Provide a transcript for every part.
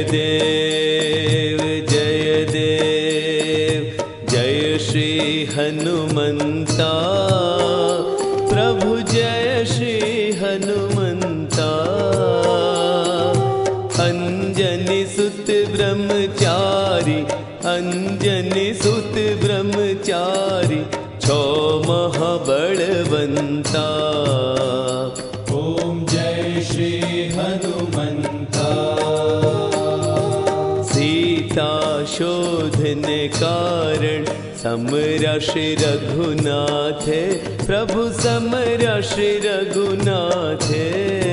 देव जय देव, जय श्री हनुमंता प्रभु, जय श्री हनुमंता। अंजनी सुत ब्रह्मचारी, अंजनी सुत ब्रह्मचारी, छो महाबलवंता। ओम जय श्री हनुमंता। सीता शोधन कारण समरा श्री रघुनाथे, प्रभु समरा श्री रघुनाथे।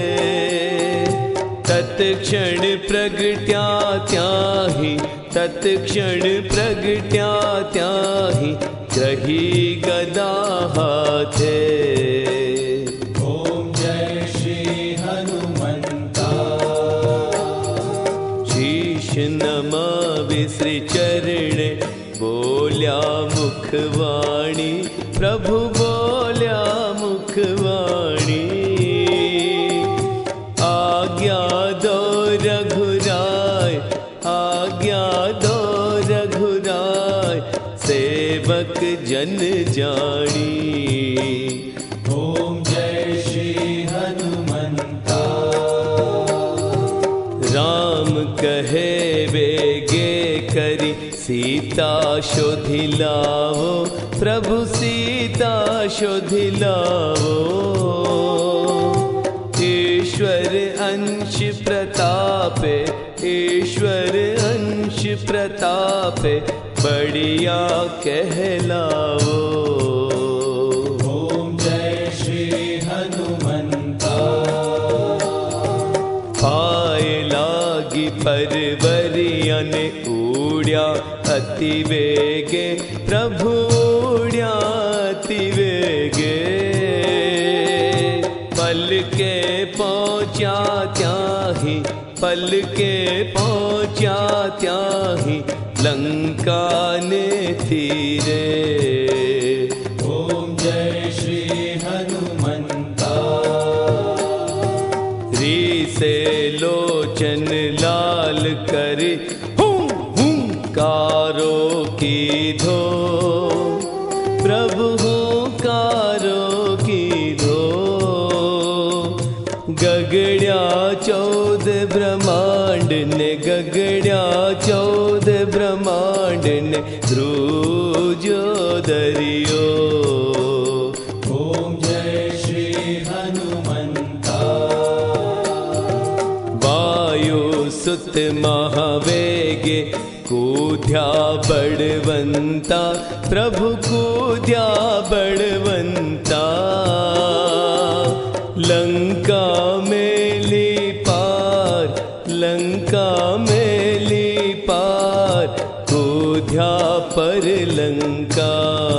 तत्क्षण प्रगट्या त्याहि, तत्क्षण प्रगट्या त्याहि, ग्रही गदा हाथे। ओम जय श्री हनुमंता। शीश नमावि श्री चरण, बोल्या मुखवाणी, प्रभु बोल्या मुखवाणी। आज्ञा दो रघुराय, आज्ञा दो रघुराय, सेवक जन जानी। ओम जय श्री हनुमंता। राम कहे वेगे करी, सीता शोधिलावो, प्रभु सीता शोधिलावो। ईश्वर अंश प्रतापे, ईश्वर अंश प्रतापे, बढ़िया कहलावो। ओम जय श्री हनुमंता। पाए लागी परवरियन, उड्या अति वेगे, प्रभु उड्या अति वेगे। पल के पहुँचा त्याहि, पल के पहुँचा त्याहि, लंका ने तीरे। ओम जय श्री हनुमंता। री से लोचन लाल कर, हुंकारो की धो, प्रभु हुंकारो की धो। गगड़िया चौद ब्रह्मांड ने, गगड़िया चौद ब्रह्मांड ने, ध्रुजो दरियो। ओम जय श्री हनुमंता। वायु सुत महावेगे, कूद्या बड़वंता, प्रभु कूद्या बड़वंता। लंका मेली पार, लंका मेली पार, कूद्या पर लंका।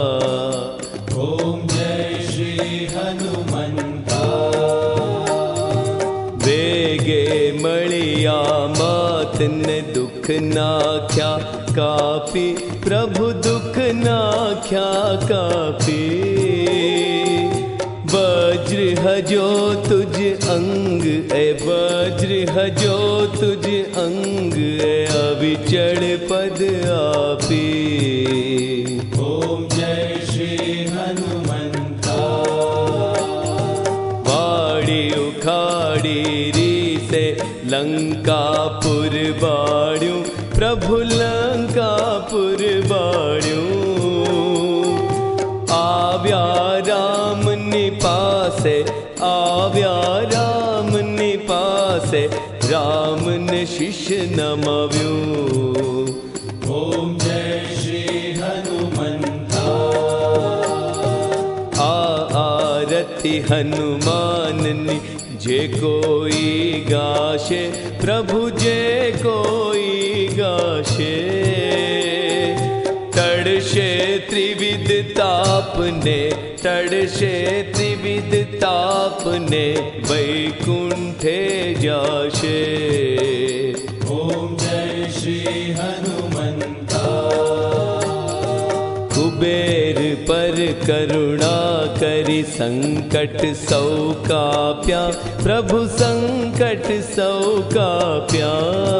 ओम जय श्री हनुमंता। वेगे मणिया मात ने, दुख नाख्या कापी, प्रभु दुख नाख्या कापी। वज्र हजो तुझ अंग, ए वज्र हजो तुझ अंग, ए अविचल पद आपी। ओम जय श्री हनुमंता। वाड़ी उखाड़ी री से, लंकापुर बाड़ू, प्रभु लंकापुर बाड़ू। आव्या राम निपासे, आव्या राम निपासे, राम ने शिष्य नमव्यू। ओम जय श्री हनुमंता। आरती हनुमान नी, जे कोई गाशे, प्रभु जे कोई गाशे। तड़शे त्रिविध ताप ने, तड़शे त्रिविध ताप ने, वैकुंठे जाशे। ओम जय श्री हनुमंता। कुबेर पर करुणा करी संकट सौ काप्या, प्रभु संकट सौ काप्या।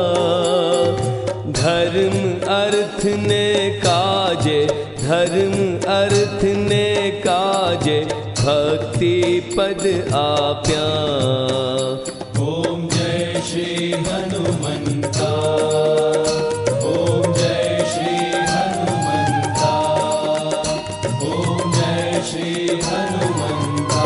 धर्म अर्थ ने काजे, धर्म अर्थ ने काजे, भक्ति पद आप्या। ओम जय श्री हनुमंता, ओम जय श्री हनुमंता, ओम जय श्री हनुमंता।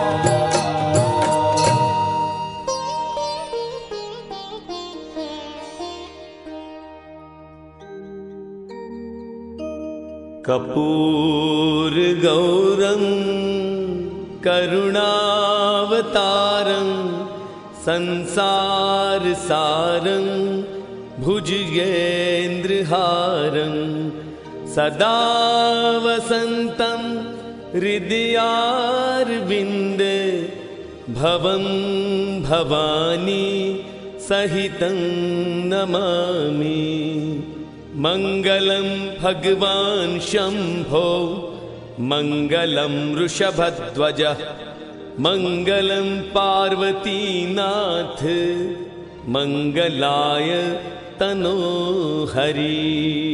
कर्पूर गौरं करुणावतारं, संसार सारं भुजगेन्द्रहारं, सदा वसन्तं हृदयारविन्दे, भवं भवानी सहितं नमामि। मंगलम भगवान शंभो, मंगलम वृषभध्वज, मंगलम पार्वतीनाथ, मंगलाय तनोहरि।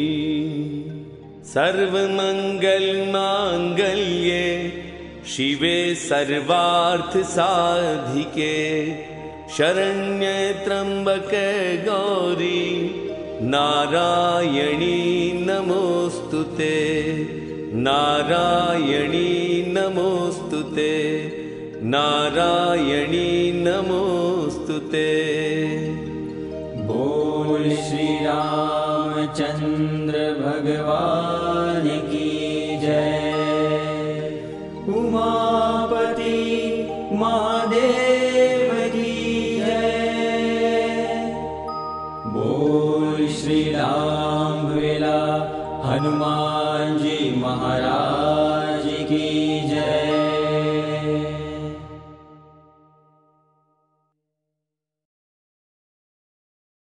सर्वमंगल मांगल्ये शिवे सर्वार्थ साधिके, शरण्ये त्र्यंबके गौरी नारायणी नमोस्तुते, नारायणी नमोस्तुते, नारायणी नमोस्तुते। बोल श्री रामचंद्र भगवान की जय। उमापति महादेव की जय। बोल श्री राम वेला हनुमान